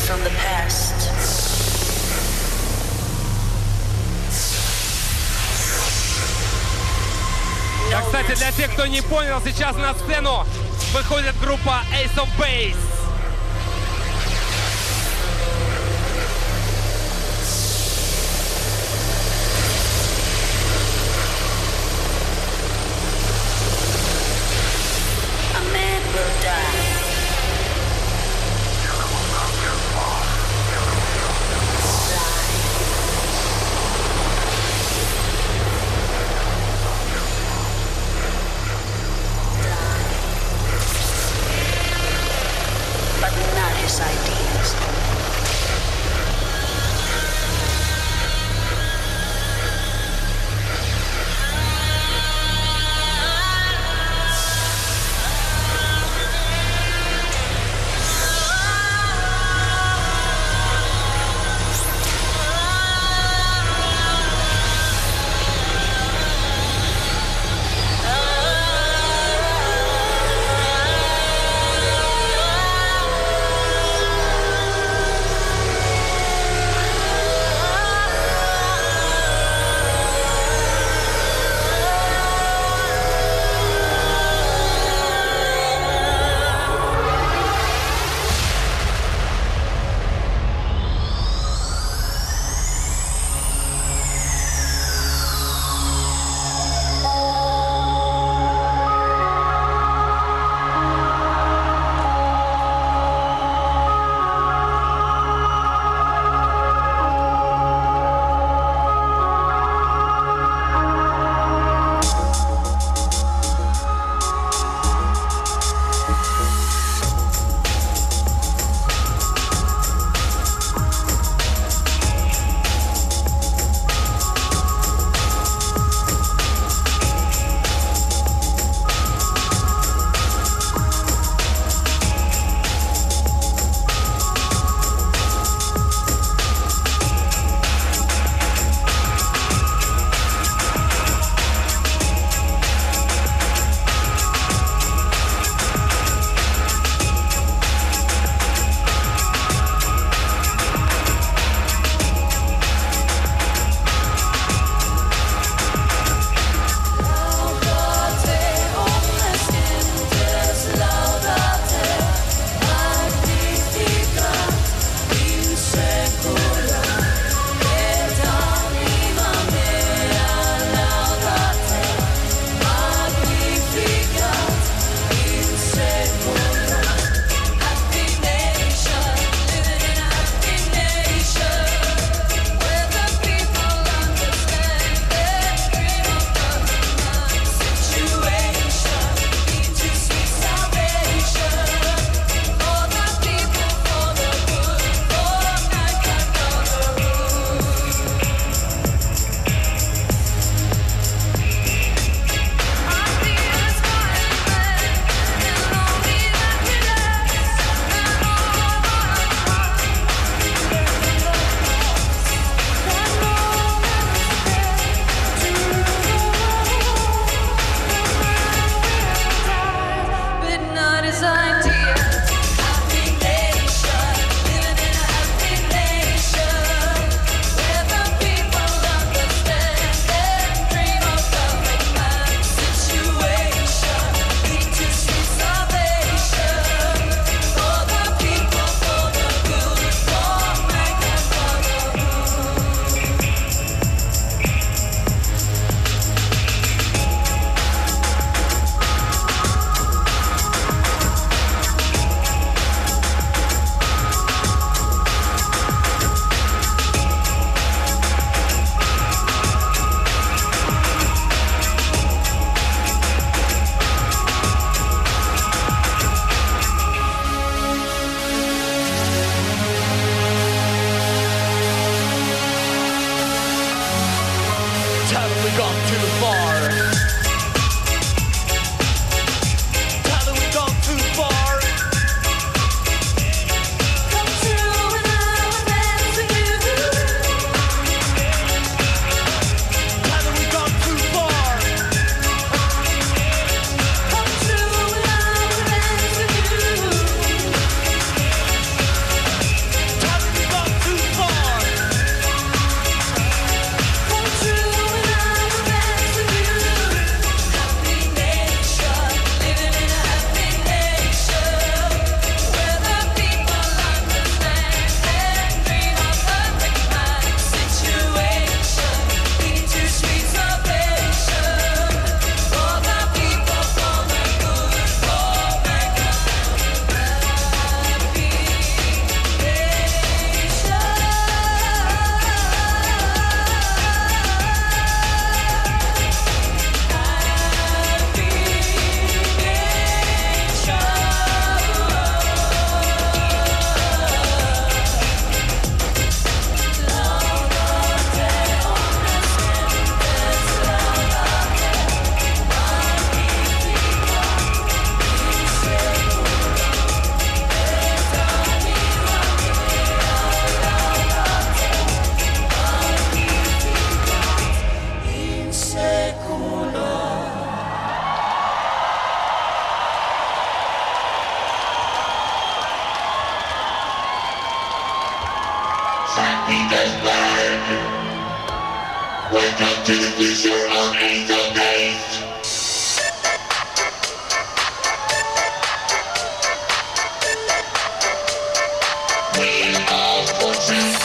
from the past. Так, кстати, для тех, кто не понял, сейчас на сцену выходит группа Ace of Base. A man will die. Welcome to the future of Angel Base. We are fortunate.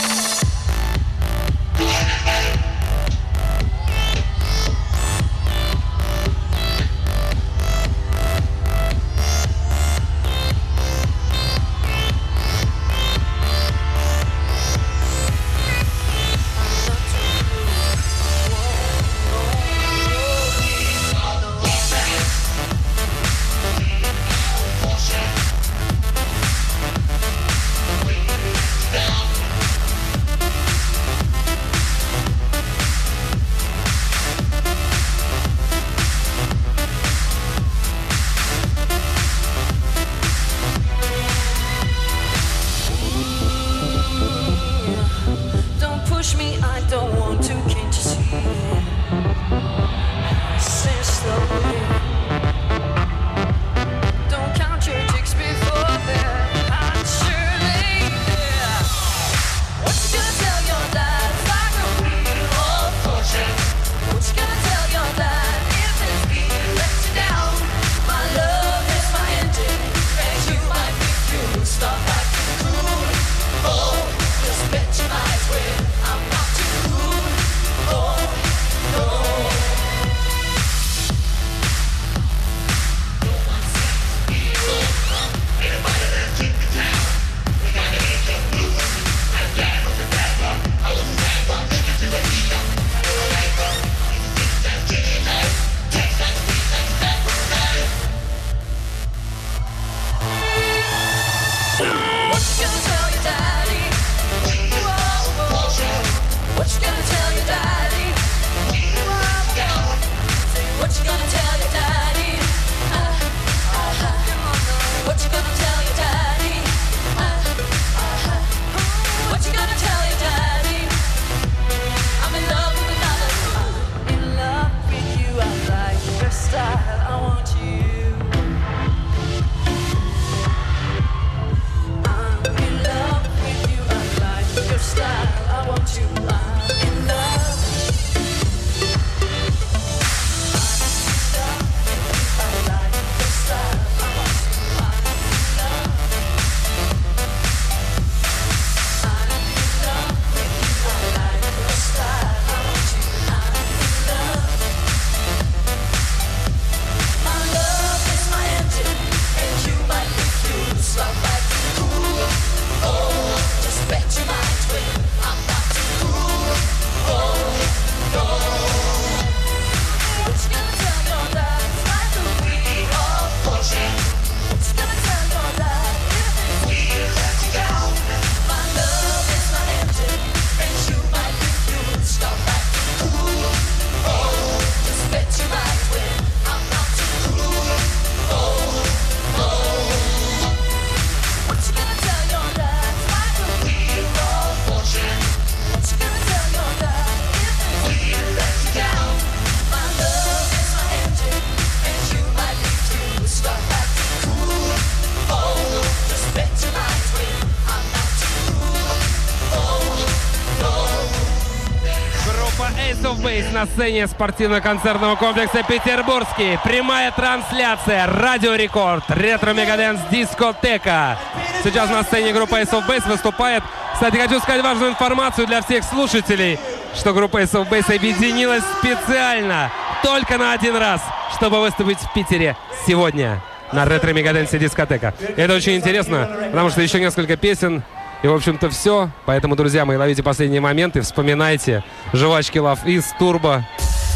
На сцене спортивно-концертного комплекса «Петербургский». Прямая трансляция. Радио Рекорд. Ретро-мегадэнс дискотека. Сейчас на сцене группа Ace of Base выступает. Кстати, хочу сказать важную информацию для всех слушателей, что группа Ace of Base объединилась специально только на один раз, чтобы выступить в Питере сегодня на ретро-мегадэнсе дискотека. И это очень интересно, потому что еще несколько песен. И, в общем-то, все. Поэтому, друзья мои, ловите последние моменты, вспоминайте жвачки Love Is, Turbo,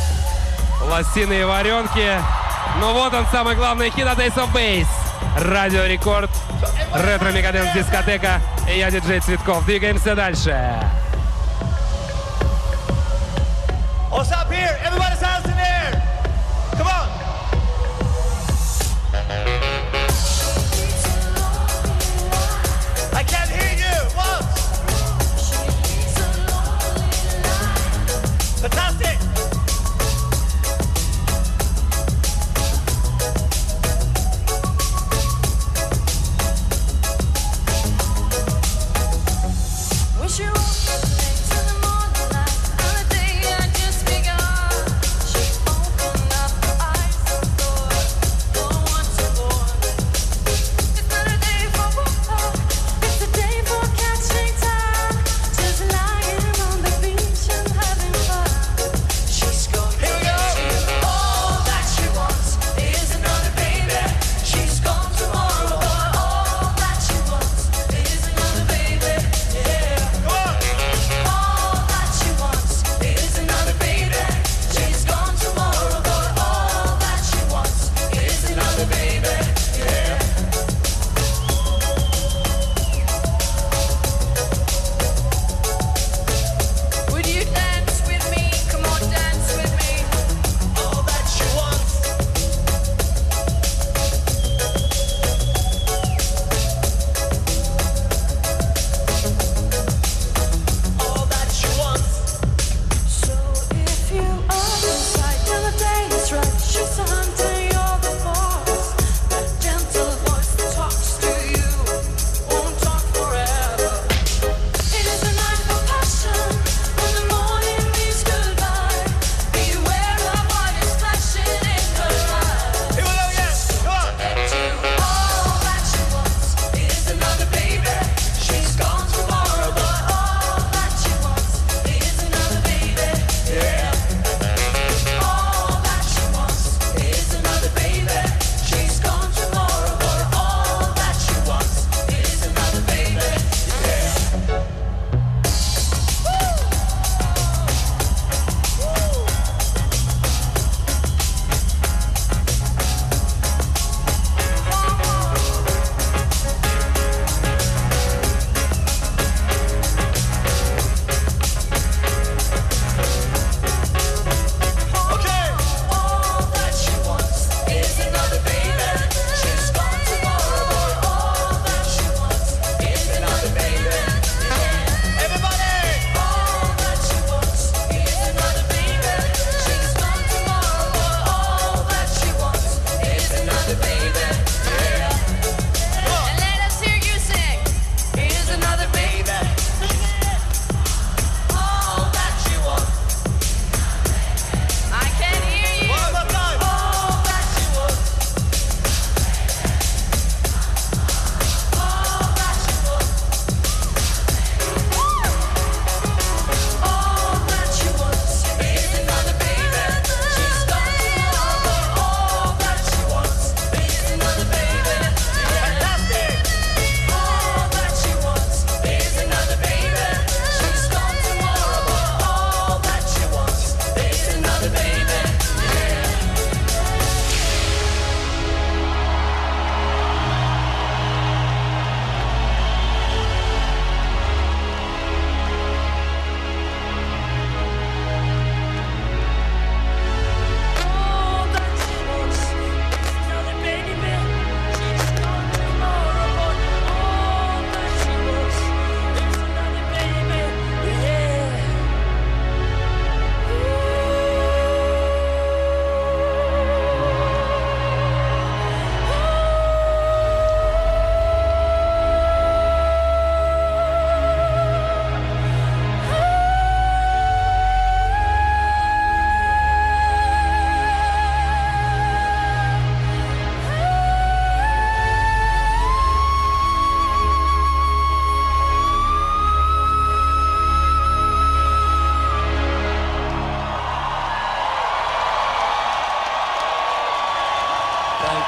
лосиные варенки. Ну вот он, самый главный хит от Ace of Base. Радио Рекорд, ретро-мегадэнс дискотека. И я, диджей Цветков. Двигаемся дальше. What's up here? Everybody's hands in the air. Come on. I can't hear you. Once. Fantastic. Wish you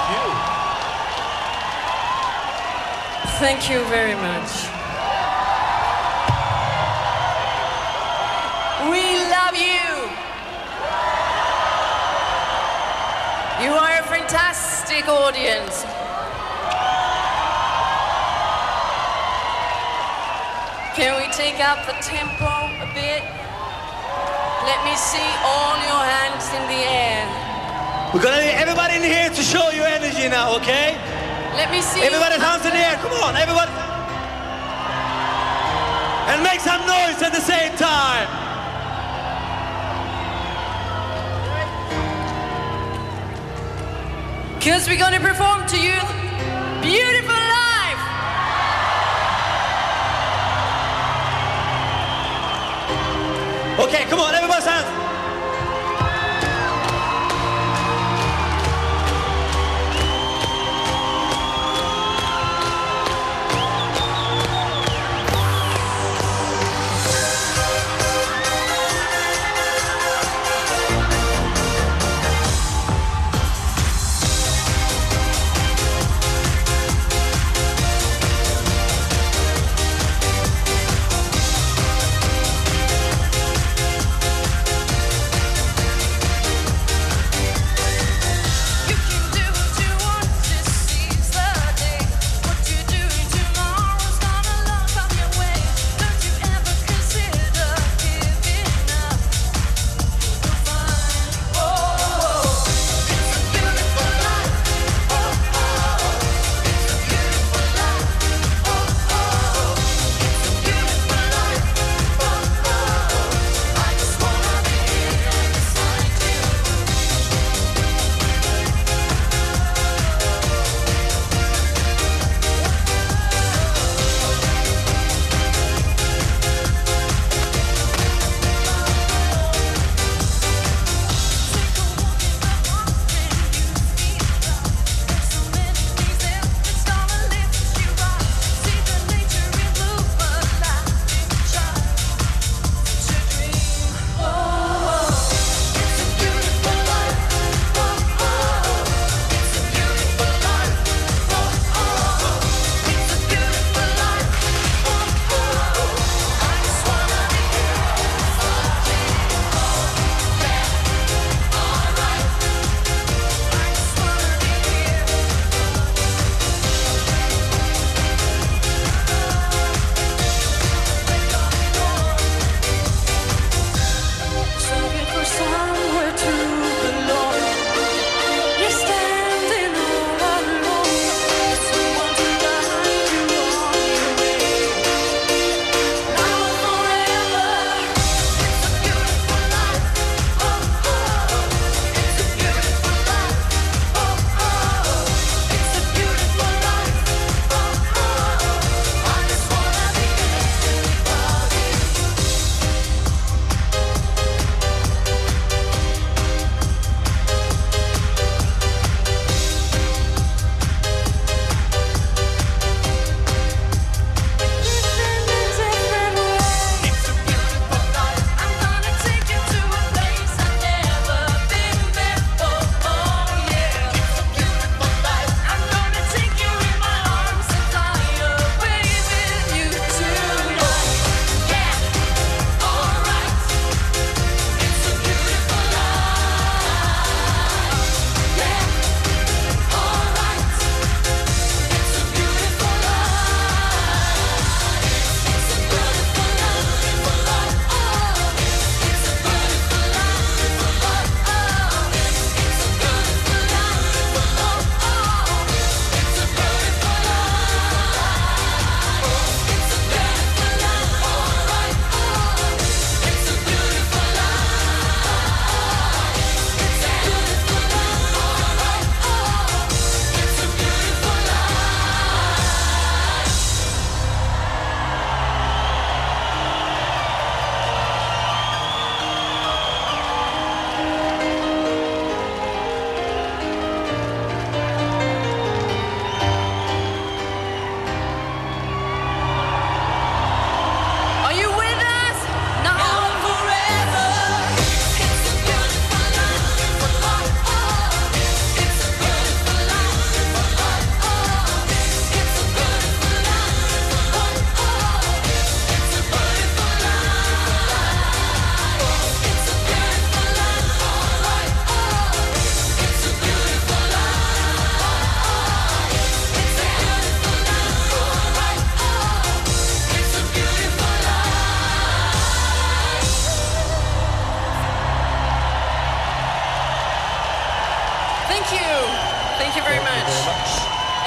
you. Thank you very much. We love you. You are a fantastic audience. Can we take up the tempo a bit? Let me see all your hands in the air. We're gonna need everybody in here to show your energy now, okay? Let me see. Everybody's hands in the air, come on, everybody. And make some noise at the same time. Because we're going to perform to you Beautiful Life. Okay, come on, everybody's hands.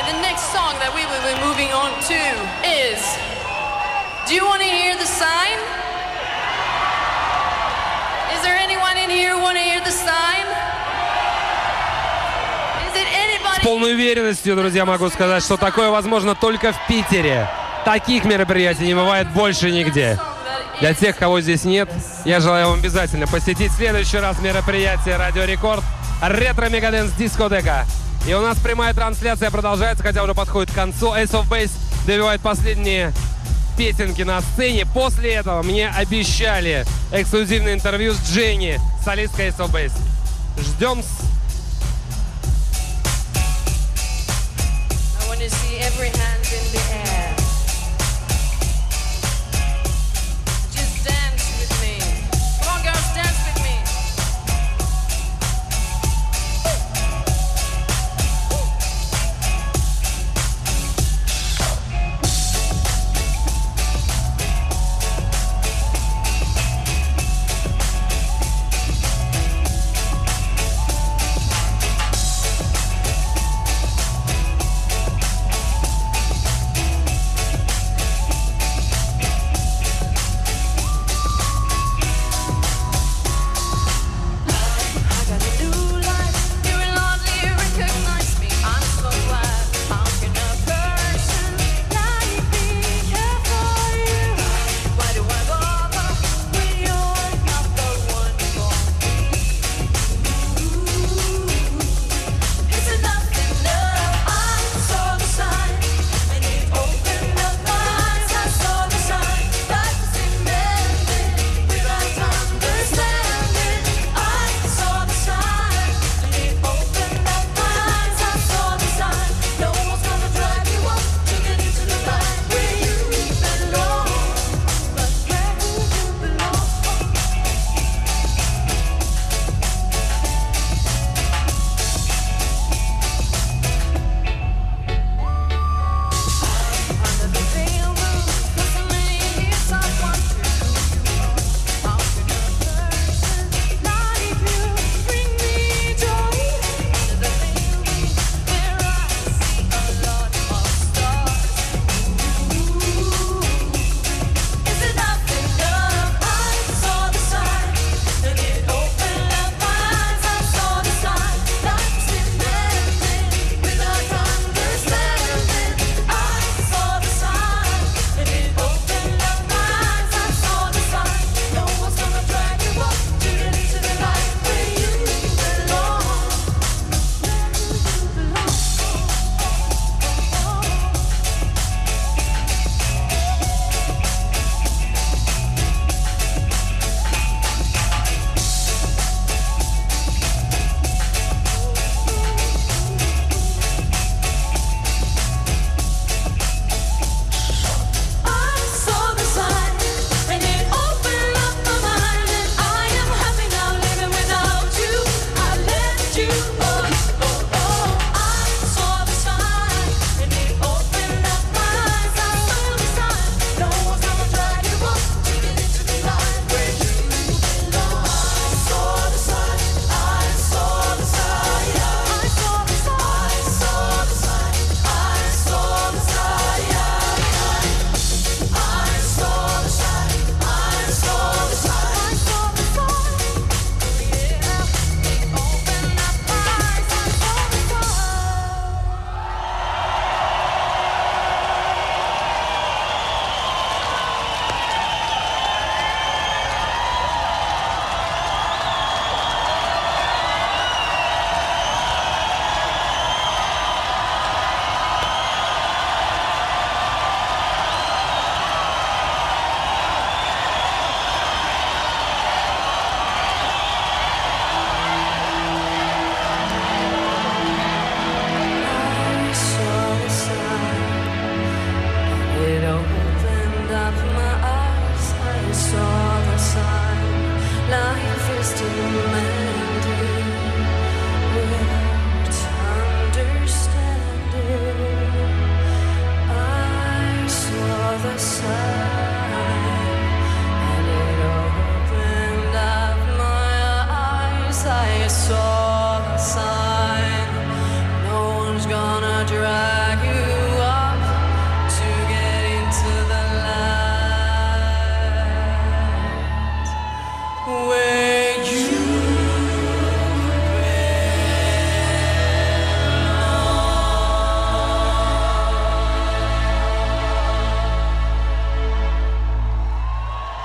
And the next song that we will be moving on to is, do you want to hear the sign? Is there anyone in here who want to hear the sign? Is it С anybody? полной уверенностью, друзья, могу сказать, что такое возможно только в Питере. Таких мероприятий не бывает больше нигде. Для тех, кого здесь нет, я желаю вам обязательно посетить в следующий раз мероприятие «Радио Рекорд» ретро-мегадэнс дискотека. И у нас прямая трансляция продолжается, хотя уже подходит к концу. Ace of Base добивает последние песенки на сцене. После этого мне обещали эксклюзивное интервью с Дженни, солисткой Ace of Base. Ждем. I want to see every hand in the air.